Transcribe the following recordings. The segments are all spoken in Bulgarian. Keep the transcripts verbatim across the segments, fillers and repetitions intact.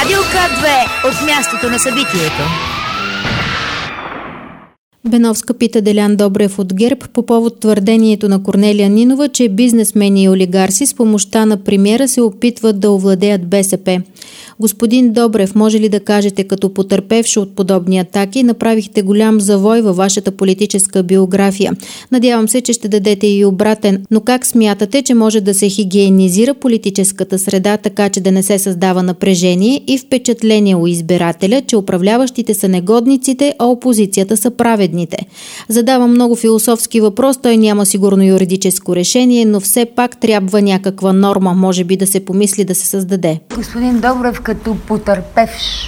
Радио К две от мястото на събитието. Беновска пита Делян Добрев от ГЕРБ по повод твърдението на Корнелия Нинова, че бизнесмени и олигарси с помощта на премиера се опитват да овладеят БСП. Господин Добрев, може ли да кажете, като потърпевши от подобни атаки, направихте голям завой във вашата политическа биография? Надявам се, че ще дадете и обратен, но как смятате, че може да се хигиенизира политическата среда, така че да не се създава напрежение и впечатление у избирателя, че управляващите са негодниците, а опозицията са праведните? Задавам много философски въпрос, той няма сигурно юридическо решение, но все пак трябва някаква норма, може би да се помисли да се създаде. Господин Добрев, като потърпевш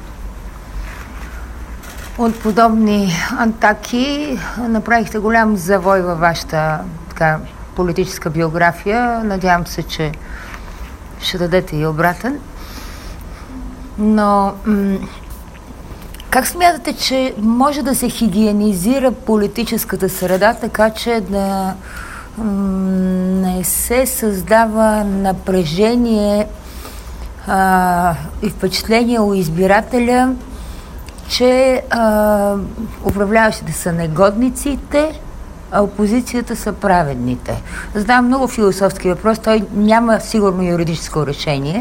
от подобни атаки, направихте голям завой във вашата така, политическа биография. Надявам се, че ще дадете и обратен. Но м- как смятате, че може да се хигиенизира политическата среда, така че да м- не се създава напрежение а, и впечатление у избирателя, че а, управляващите са негодниците, а опозицията са праведните? Задавам много философски въпрос, той няма сигурно юридическо решение,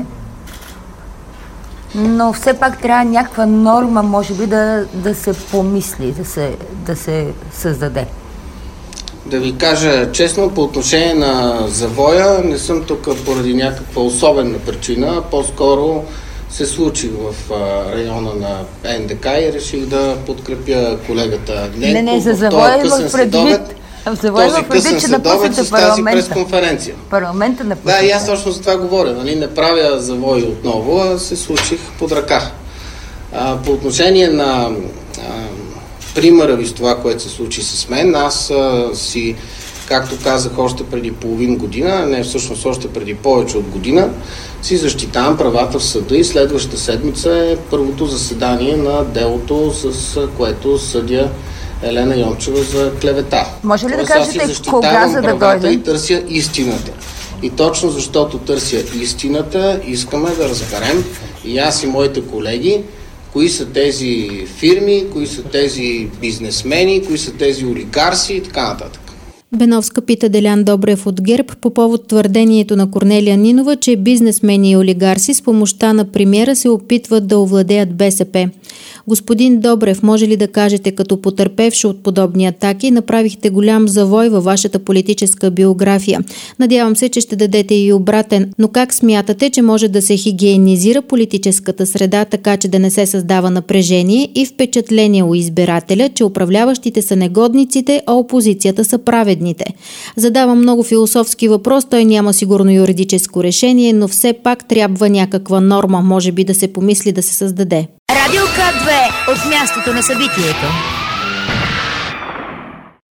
но все пак трябва някаква норма, може би, да, да се помисли, да се, да се създаде. Да ви кажа честно, по отношение на завоя, не съм тук поради някаква особена причина, по-скоро се случих в района на Н Д К и реших да подкрепя колегата Ненков. Не, не, за завоя в предвид. Този късен следобед с тази пресконференция. Парламента на Да, и аз точно за това говоря. Нали? Не правя завой отново, а се случих под ръка. А, по отношение на а, примера ви с това, което се случи с мен, аз а, си, както казах още преди половин година, не всъщност още преди повече от година, си защитавам правата в съда и следващата седмица е първото заседание на делото, с което съдя Елена Йончева за клевета. Може ли да кажете кога за да дойде? И търся истината. И точно защото търся истината, искаме да разберем и аз и моите колеги, кои са тези фирми, кои са тези бизнесмени, кои са тези олигарси и така нататък. Беновска пита Делян Добрев от ГЕРБ по повод твърдението на Корнелия Нинова, че бизнесмени и олигарси с помощта на премиера се опитват да овладеят БСП. Господин Добрев, може ли да кажете, като потърпевши от подобни атаки, направихте голям завой във вашата политическа биография? Надявам се, че ще дадете и обратен, но как смятате, че може да се хигиенизира политическата среда, така че да не се създава напрежение и впечатление у избирателя, че управляващите са негодниците, а опозицията са праведните? Задавам много философски въпрос, той няма сигурно юридическо решение, но все пак трябва някаква норма, може би да се помисли да се създаде. Радио К две от мястото на събитието.